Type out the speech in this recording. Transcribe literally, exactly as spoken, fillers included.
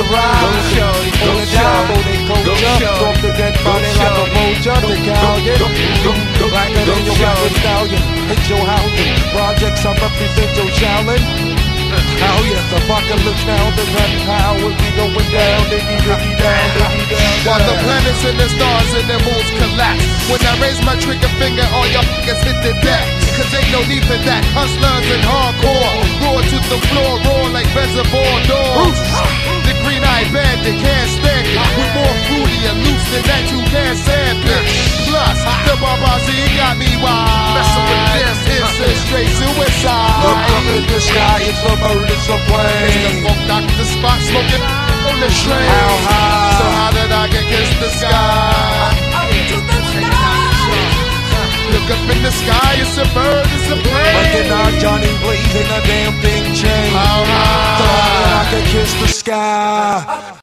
ride. Go shorty, go On the dive, on they culture. Off the dead body like a vulture. The Callion, blacker than your black stallion. Hit your house, projects I represent your challenge. Hell yes, apocalypse now, the gun power we going down, diggy diggy down, diggy down. While the planets and the stars and the moons collapse. When I raise my trigger finger, all y'all niggas hit the deck. Cause ain't no need for that. Hustlers and hardcore, roar to the floor, roar like reservoir dogs. The green-eyed bandit can't stand it. With more fruity and loose than that you can't stand it. Plus, the Barbazi got me wild. Messing with this, it's a straight suicide. Look up in the sky, it's a bird, it's a The plane. funk doctor spot smoking on the train. How high? So how did I get kiss the sky? Look up in the sky, it's a bird, it's a plane. Breaking out Johnny Blaze and a damn thing change. How high? So how did I can kiss the sky?